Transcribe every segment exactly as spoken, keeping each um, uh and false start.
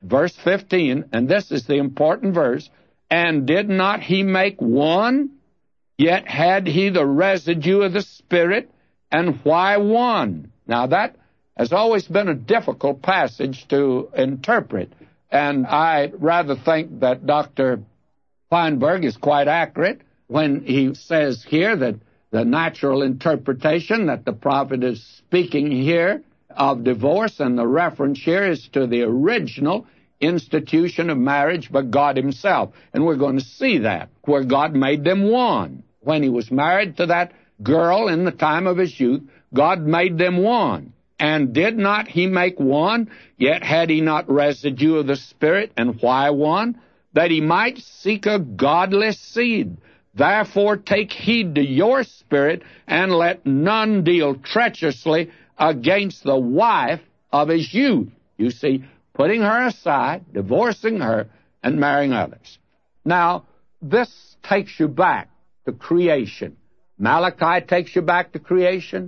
verse fifteen, and this is the important verse, and did not he make one? Yet had he the residue of the Spirit, and why one? Now that has always been a difficult passage to interpret, and I rather think that Doctor Feinberg is quite accurate when he says here that the natural interpretation that the prophet is speaking here of divorce, and the reference here is to the original institution of marriage by God himself. And we're going to see that, where God made them one. When he was married to that girl in the time of his youth, God made them one. And did not he make one? Yet had he not residue of the Spirit, and why one? That he might seek a godless seed. Therefore take heed to your spirit, and let none deal treacherously against the wife of his youth. You see, putting her aside, divorcing her, and marrying others. Now, this takes you back to creation. Malachi takes you back to creation,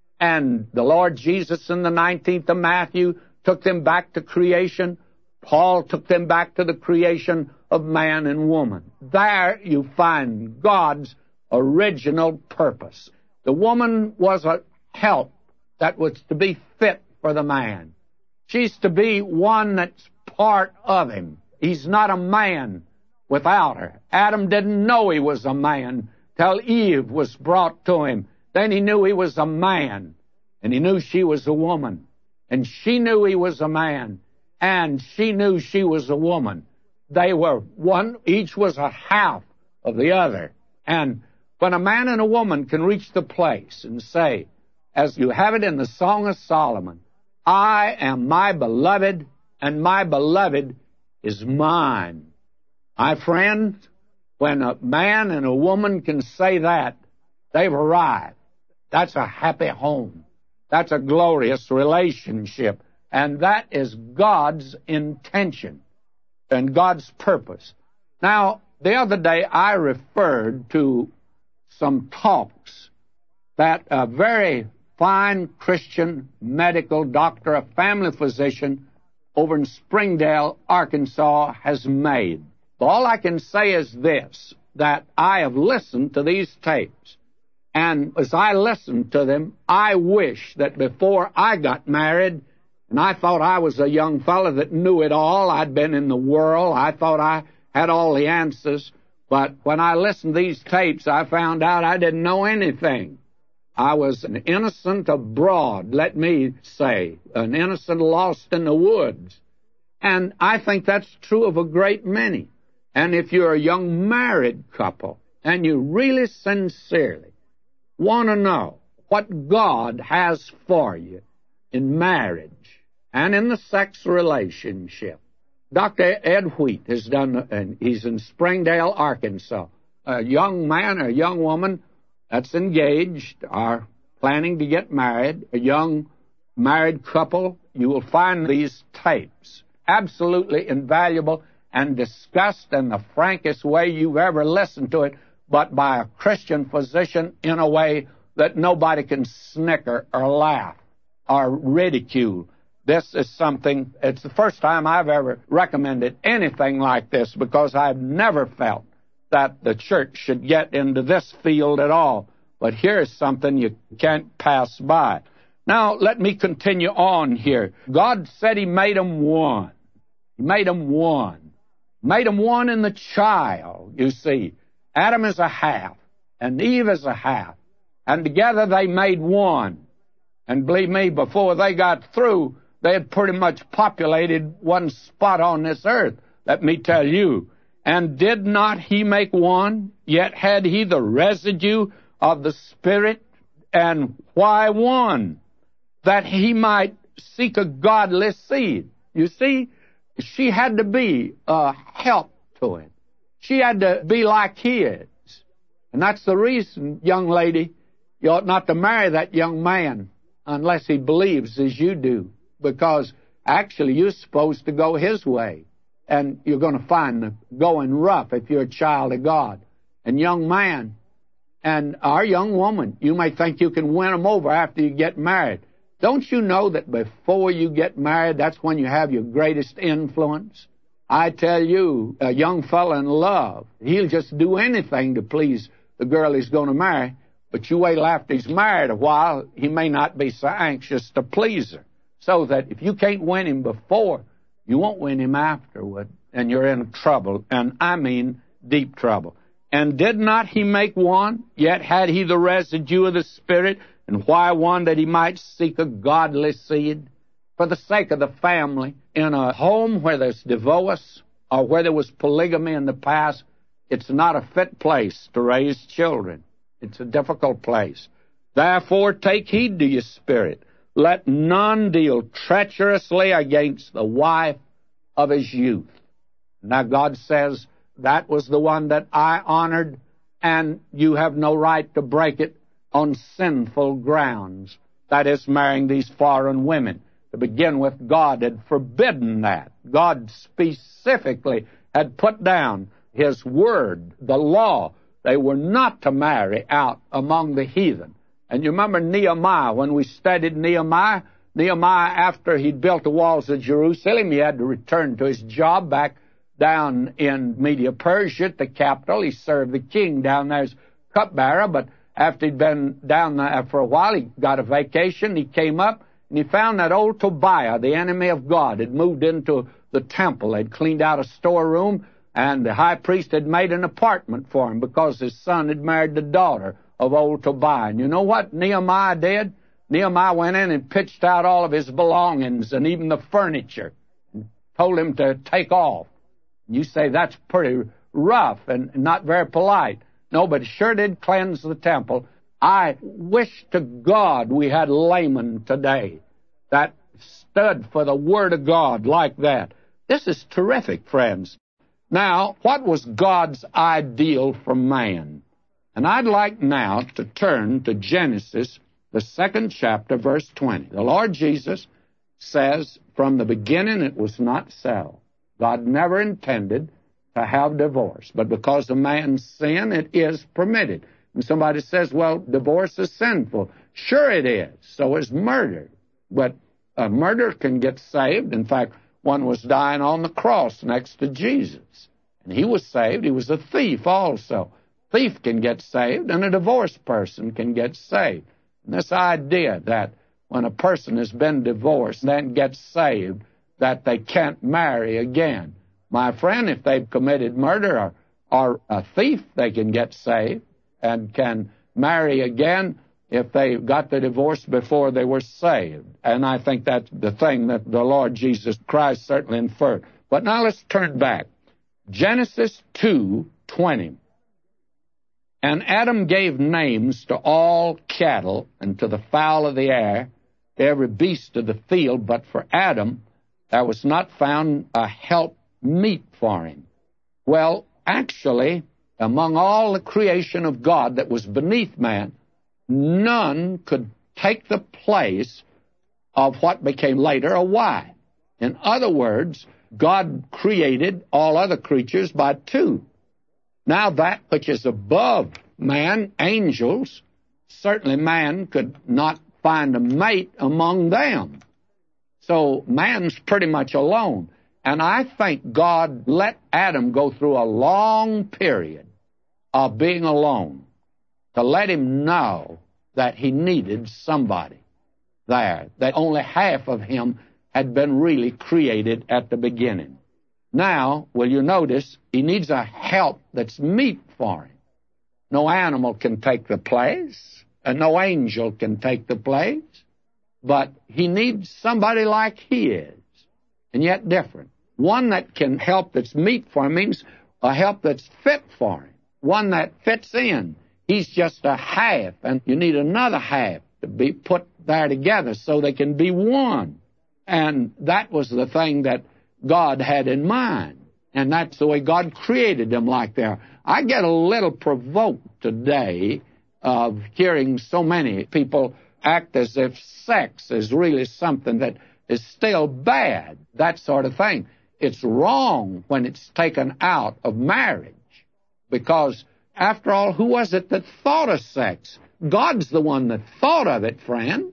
and the Lord Jesus in the nineteenth of Matthew took them back to creation. Paul took them back to the creation of man and woman. There you find God's original purpose. The woman was a help that was to be fit for the man. She's to be one that's part of him. He's not a man without her. Adam didn't know he was a man till Eve was brought to him. Then he knew he was a man, and he knew she was a woman. And she knew he was a man, and she knew she was a woman. They were one, each was a half of the other. And when a man and a woman can reach the place and say, as you have it in the Song of Solomon, I am my beloved, and my beloved is mine. My friend, when a man and a woman can say that, they've arrived. That's a happy home. That's a glorious relationship. And that is God's intention and God's purpose. Now, the other day I referred to some talks that a very fine Christian medical doctor, a family physician over in Springdale, Arkansas, has made. All I can say is this, that I have listened to these tapes, and as I listened to them, I wish that before I got married, and I thought I was a young fellow that knew it all, I'd been in the world, I thought I had all the answers, but when I listened to these tapes, I found out I didn't know anything. I was an innocent abroad, let me say, an innocent lost in the woods. And I think that's true of a great many. And if you're a young married couple, and you really sincerely want to know what God has for you in marriage and in the sex relationship, Doctor Ed Wheat has done, and he's in Springdale, Arkansas. A young man or a young woman that's engaged are planning to get married, a young married couple, you will find these tapes absolutely invaluable and discussed in the frankest way you've ever listened to it, but by a Christian physician in a way that nobody can snicker or laugh or ridicule. This is something, it's the first time I've ever recommended anything like this, because I've never felt that the church should get into this field at all. But here's something you can't pass by. Now, let me continue on here. God said he made them one. He made them one. Made them one in the child, you see. Adam is a half, and Eve is a half. And together they made one. And believe me, before they got through, they had pretty much populated one spot on this earth, let me tell you. And did not he make one? Yet had he the residue of the Spirit. And why one? That he might seek a godless seed. You see, she had to be a help to him. She had to be like he is. And that's the reason, young lady, you ought not to marry that young man unless he believes as you do. Because actually you're supposed to go his way. And you're going to find the going rough if you're a child of God. And young man and our young woman, you may think you can win them over after you get married. Don't you know that before you get married, that's when you have your greatest influence? I tell you, a young fella in love, he'll just do anything to please the girl he's going to marry, but you wait till after he's married a while, he may not be so anxious to please her. So that if you can't win him before, you won't win him afterward, and you're in trouble, and I mean deep trouble. And did not he make one? Yet had he the residue of the Spirit. And why one? That he might seek a godly seed. For the sake of the family, in a home where there's divorce or where there was polygamy in the past, it's not a fit place to raise children. It's a difficult place. Therefore take heed to your spirit. Let none deal treacherously against the wife of his youth. Now God says, that was the one that I honored, and you have no right to break it on sinful grounds. That is, marrying these foreign women. To begin with, God had forbidden that. God specifically had put down His word, the law. They were not to marry out among the heathen. And you remember Nehemiah, when we studied Nehemiah, Nehemiah, after he'd built the walls of Jerusalem, he had to return to his job back down in Media Persia, the capital. He served the king down there as cupbearer, but after he'd been down there for a while, he got a vacation. He came up, and he found that old Tobiah, the enemy of God, had moved into the temple. They'd cleaned out a storeroom, and the high priest had made an apartment for him because his son had married the daughter of old Tobiah. And you know what Nehemiah did? Nehemiah went in and pitched out all of his belongings and even the furniture and told him to take off. You say that's pretty rough and not very polite. No, but it sure did cleanse the temple. I wish to God we had laymen today that stood for the Word of God like that. This is terrific, friends. Now, what was God's ideal for man? And I'd like now to turn to Genesis, the second chapter, verse twenty. The Lord Jesus says, from the beginning it was not so. God never intended to have divorce, but because of man's sin, it is permitted. And somebody says, well, divorce is sinful. Sure it is. So is murder. But uh, murder can get saved. In fact, one was dying on the cross next to Jesus, and he was saved. He was a thief also. Thief can get saved, and a divorced person can get saved. And this idea that when a person has been divorced and then gets saved, that they can't marry again. My friend, if they've committed murder or, or a thief, they can get saved and can marry again if they got the divorce before they were saved. And I think that's the thing that the Lord Jesus Christ certainly inferred. But now let's turn back. Genesis two twenty. And Adam gave names to all cattle and to the fowl of the air, to every beast of the field, but for Adam there was not found a help meet for him. Well, actually, among all the creation of God that was beneath man, none could take the place of what became later a wife. In other words, God created all other creatures by two. Now that which is above man, angels, certainly man could not find a mate among them. So man's pretty much alone. And I think God let Adam go through a long period of being alone to let him know that he needed somebody there, that only half of him had been really created at the beginning. Now, will you notice, he needs a help that's meet for him. No animal can take the place, and no angel can take the place, but he needs somebody like he is, and yet different. One that can help that's meet for him means a help that's fit for him, one that fits in. He's just a half, and you need another half to be put there together so they can be one. And that was the thing that God had in mind, and that's the way God created them like they are. I get a little provoked today of hearing so many people act as if sex is really something that is still bad, that sort of thing. It's wrong when it's taken out of marriage, because, after all, who was it that thought of sex? God's the one that thought of it, friend.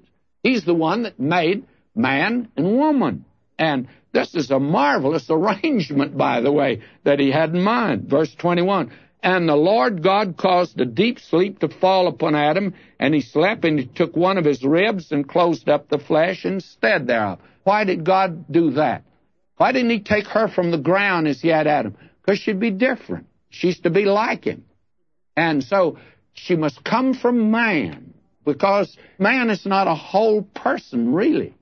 He's the one that made man and woman. And this is a marvelous arrangement, by the way, that he had in mind. Verse twenty-one, and the Lord God caused a deep sleep to fall upon Adam, and he slept, and he took one of his ribs and closed up the flesh instead thereof. Why did God do that? Why didn't he take her from the ground as he had Adam? Because she'd be different. She's to be like him. And so she must come from man, because man is not a whole person, really.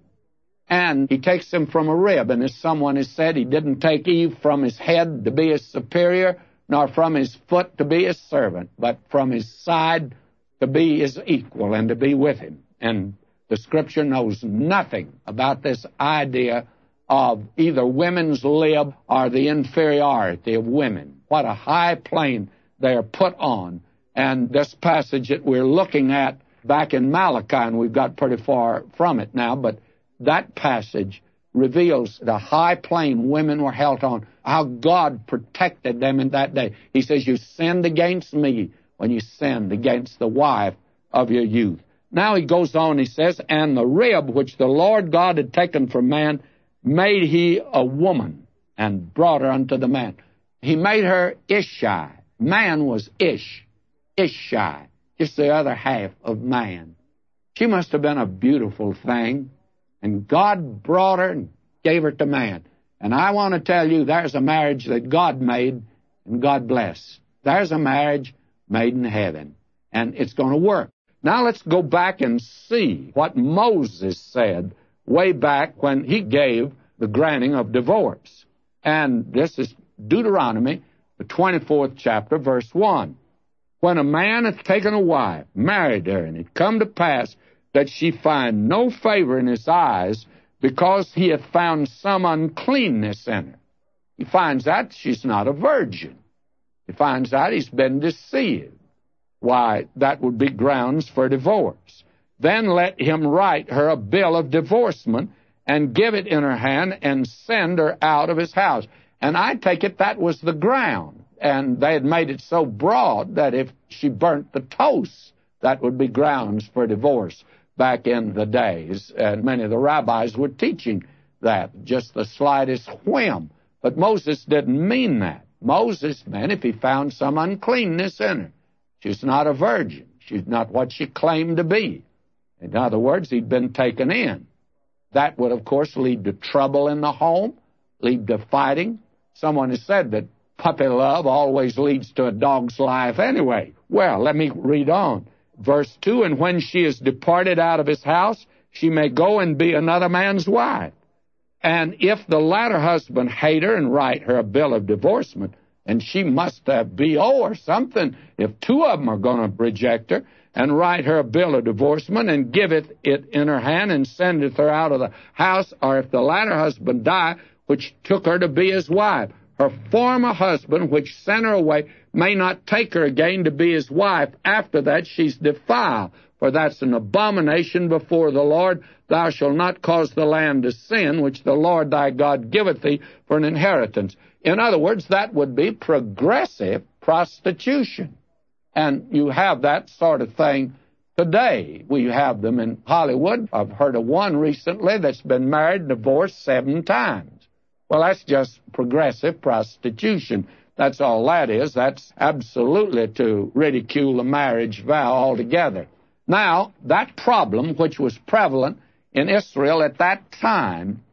And he takes him from a rib. And as someone has said, he didn't take Eve from his head to be his superior, nor from his foot to be his servant, but from his side to be his equal and to be with him. And the Scripture knows nothing about this idea of either women's lib or the inferiority of women. What a high plane they are put on. And this passage that we're looking at back in Malachi, and we've got pretty far from it now, but that passage reveals the high plane women were held on, how God protected them in that day. He says, you sinned against me when you sinned against the wife of your youth. Now he goes on, he says, and the rib which the Lord God had taken from man made he a woman and brought her unto the man. He made her Ishi. Man was Ish. Ishi, just the other half of man. She must have been a beautiful thing. And God brought her and gave her to man. And I want to tell you, there's a marriage that God made and God blessed. There's a marriage made in heaven. And it's going to work. Now let's go back and see what Moses said way back when he gave the granting of divorce. And this is Deuteronomy, the twenty-fourth chapter, verse one. When a man hath taken a wife, married her, and it come to pass that she find no favor in his eyes, because he hath found some uncleanness in her. He finds out she's not a virgin. He finds out he's been deceived. Why, that would be grounds for divorce. Then let him write her a bill of divorcement and give it in her hand and send her out of his house. And I take it that was the ground. And they had made it so broad that if she burnt the toast, that would be grounds for divorce back in the days. And many of the rabbis were teaching that, just the slightest whim. But Moses didn't mean that. Moses meant if he found some uncleanness in her. She's not a virgin. She's not what she claimed to be. In other words, he'd been taken in. That would, of course, lead to trouble in the home, lead to fighting. Someone has said that puppy love always leads to a dog's life anyway. Well, let me read on. Verse two, and when she is departed out of his house, she may go and be another man's wife. And if the latter husband hate her and write her a bill of divorcement, and she must have B O or something, if two of them are going to reject her, and write her a bill of divorcement, and giveth it in her hand, and sendeth her out of the house, or if the latter husband die, which took her to be his wife, her former husband, which sent her away, may not take her again to be his wife. After that she's defiled, for that's an abomination before the Lord. Thou shalt not cause the land to sin, which the Lord thy God giveth thee for an inheritance. In other words, that would be progressive prostitution. And you have that sort of thing today. We have them in Hollywood. I've heard of one recently that's been married and divorced seven times. Well, that's just progressive prostitution. That's all that is. That's absolutely to ridicule the marriage vow altogether. Now, that problem, which was prevalent in Israel at that time,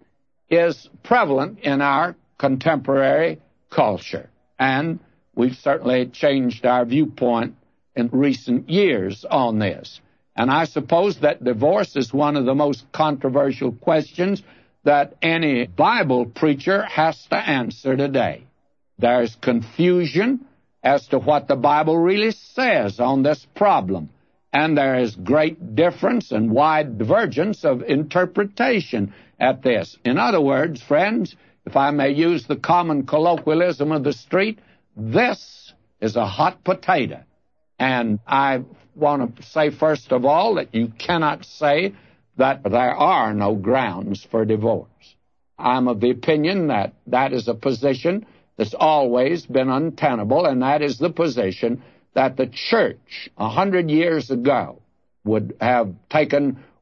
is prevalent in our contemporary culture. And we've certainly changed our viewpoint in recent years on this. And I suppose that divorce is one of the most controversial questions that any Bible preacher has to answer today. There's confusion as to what the Bible really says on this problem. And there is great difference and wide divergence of interpretation at this. In other words, friends, if I may use the common colloquialism of the street, this is a hot potato. And I want to say, first of all, that you cannot say that there are no grounds for divorce. I'm of the opinion that that is a position that's always been untenable, and that is the position that the church a hundred years ago would have taken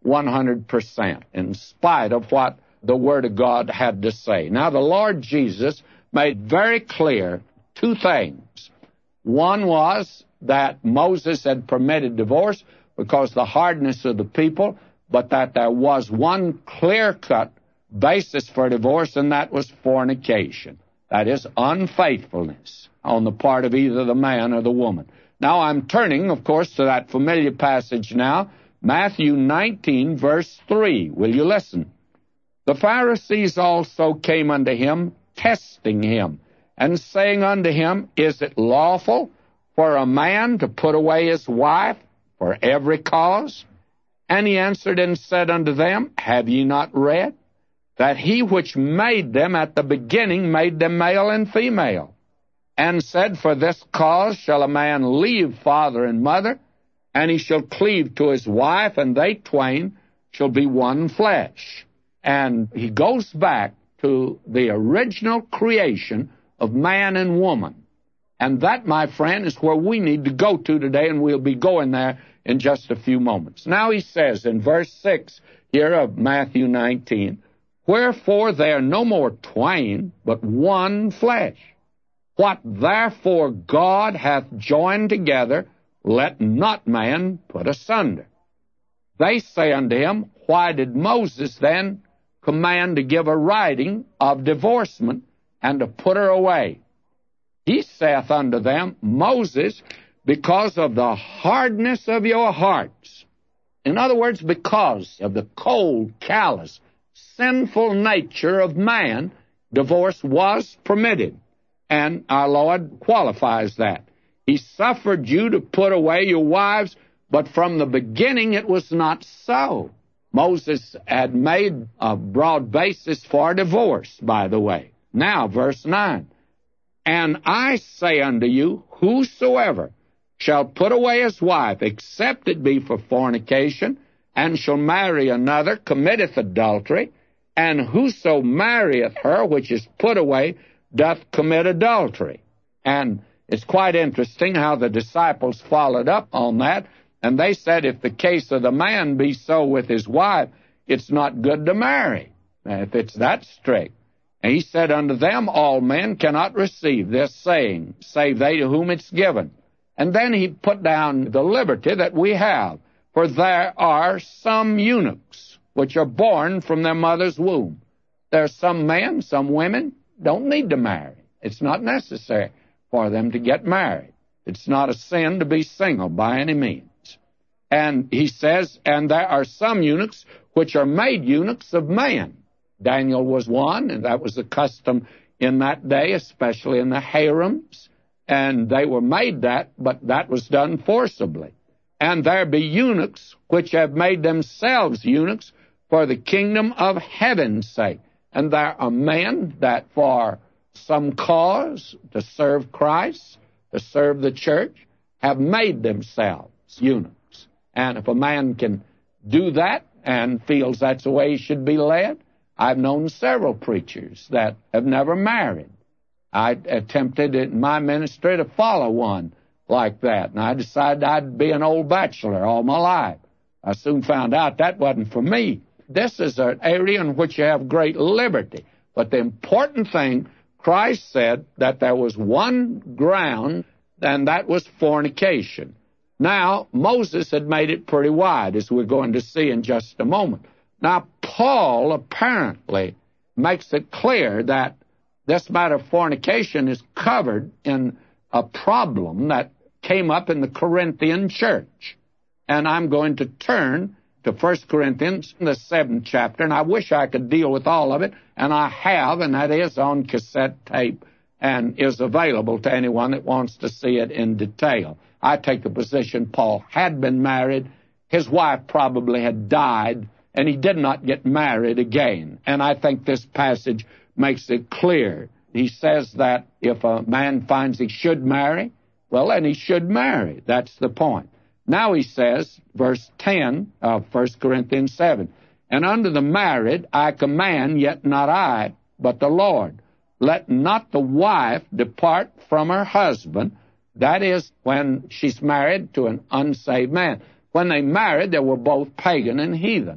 one hundred percent, in spite of what the Word of God had to say. Now, the Lord Jesus made very clear two things. One was that Moses had permitted divorce because of the hardness of the people, but that there was one clear-cut basis for divorce, and that was fornication. That is, unfaithfulness on the part of either the man or the woman. Now, I'm turning, of course, to that familiar passage now, Matthew nineteen, verse three. Will you listen? The Pharisees also came unto him, testing him, and saying unto him, Is it lawful for a man to put away his wife for every cause? And he answered and said unto them, Have ye not read that he which made them at the beginning made them male and female, and said, For this cause shall a man leave father and mother, and he shall cleave to his wife, and they twain shall be one flesh. And he goes back to the original creation of man and woman. And that, my friend, is where we need to go to today, and we'll be going there in just a few moments. Now he says in verse six here of Matthew nineteen, Wherefore they are no more twain, but one flesh. What therefore God hath joined together, let not man put asunder. They say unto him, Why did Moses then command to give a writing of divorcement, and to put her away? He saith unto them, Moses, because of the hardness of your hearts. In other words, because of the cold, callous, sinful nature of man, divorce was permitted. And our Lord qualifies that. He suffered you to put away your wives, but from the beginning it was not so. Moses had made a broad basis for divorce, by the way. Now, verse nine. And I say unto you, whosoever shall put away his wife, except it be for fornication, and shall marry another, committeth adultery, and whoso marrieth her which is put away doth commit adultery. And it's quite interesting how the disciples followed up on that, and they said if the case of the man be so with his wife, it's not good to marry, if it's that strict. And he said unto them, All men cannot receive this saying, save they to whom it's given. And then he put down the liberty that we have, for there are some eunuchs which are born from their mother's womb. There are some men, some women, don't need to marry. It's not necessary for them to get married. It's not a sin to be single by any means. And he says, and there are some eunuchs which are made eunuchs of man. Daniel was one, and that was the custom in that day, especially in the harems. And they were made that, but that was done forcibly. And there be eunuchs which have made themselves eunuchs for the kingdom of heaven's sake. And there are men that for some cause, to serve Christ, to serve the church, have made themselves eunuchs. And if a man can do that and feels that's the way he should be led, I've known several preachers that have never married. I attempted in my ministry to follow one like that, and I decided I'd be an old bachelor all my life. I soon found out that wasn't for me. This is an area in which you have great liberty. But the important thing, Christ said that there was one ground, and that was fornication. Now, Moses had made it pretty wide, as we're going to see in just a moment. Now, Paul apparently makes it clear that this matter of fornication is covered in a problem that came up in the Corinthian church. And I'm going to turn to First Corinthians, the seventh chapter, and I wish I could deal with all of it, and I have, and that is on cassette tape and is available to anyone that wants to see it in detail. I take the position Paul had been married, his wife probably had died, and he did not get married again. And I think this passage makes it clear. He says that if a man finds he should marry, well, then he should marry. That's the point. Now he says, verse ten of First Corinthians seven, And unto the married I command, yet not I, but the Lord. Let not the wife depart from her husband. That is, when she's married to an unsaved man. When they married, they were both pagan and heathen.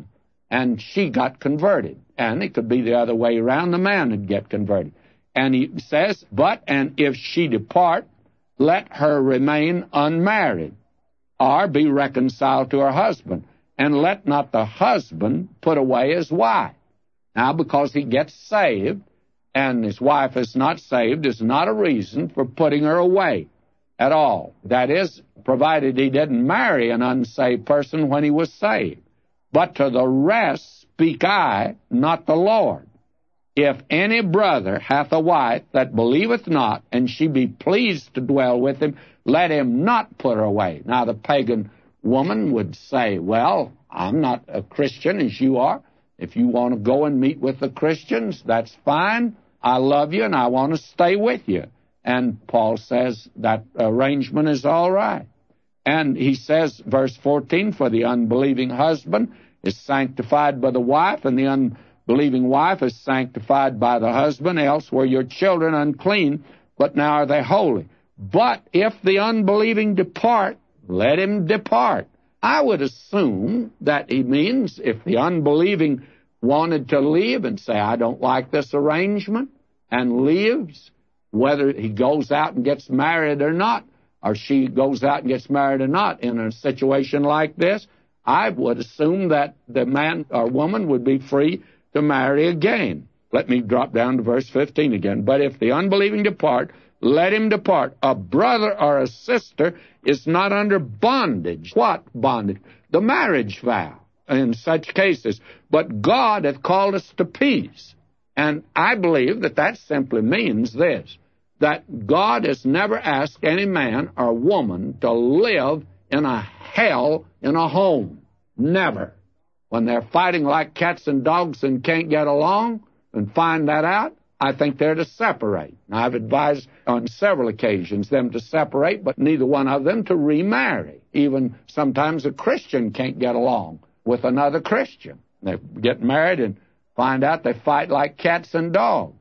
and she got converted. And it could be the other way around, the man would get converted. And he says, but, and if she depart, let her remain unmarried, or be reconciled to her husband, and let not the husband put away his wife. Now, because he gets saved, and his wife is not saved, is not a reason for putting her away at all. That is, provided he didn't marry an unsaved person when he was saved. But to the rest speak I, not the Lord. If any brother hath a wife that believeth not, and she be pleased to dwell with him, let him not put her away. Now, the pagan woman would say, well, I'm not a Christian as you are. If you want to go and meet with the Christians, that's fine. I love you, and I want to stay with you. And Paul says that arrangement is all right. And he says, verse fourteen, for the unbelieving husband is sanctified by the wife, and the unbelieving wife is sanctified by the husband, else were your children unclean, but now are they holy. But if the unbelieving depart, let him depart. I would assume that he means if the unbelieving wanted to leave and say, I don't like this arrangement, and leaves, whether he goes out and gets married or not, or she goes out and gets married or not, in a situation like this, I would assume that the man or woman would be free to marry again. Let me drop down to verse fifteen again. But if the unbelieving depart, let him depart. A brother or a sister is not under bondage. What bondage? The marriage vow in such cases. But God hath called us to peace. And I believe that that simply means this, that God has never asked any man or woman to live in a hell in a home. Never. When they're fighting like cats and dogs and can't get along and find that out, I think they're to separate. Now, I've advised on several occasions them to separate, but neither one of them to remarry. Even sometimes a Christian can't get along with another Christian. They get married and find out they fight like cats and dogs.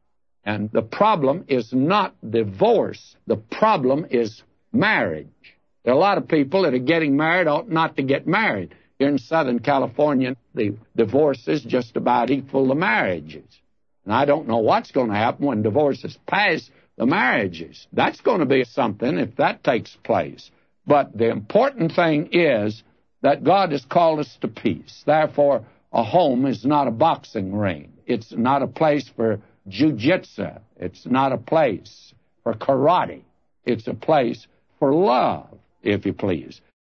And the problem is not divorce. The problem is marriage. There are a lot of people that are getting married ought not to get married. Here in Southern California, the divorces just about equal the marriages. And I don't know what's going to happen when divorces pass the marriages. That's going to be something if that takes place. But the important thing is that God has called us to peace. Therefore, a home is not a boxing ring. It's not a place for jiu-jitsu. It's not a place for karate. It's a place for love, if you please.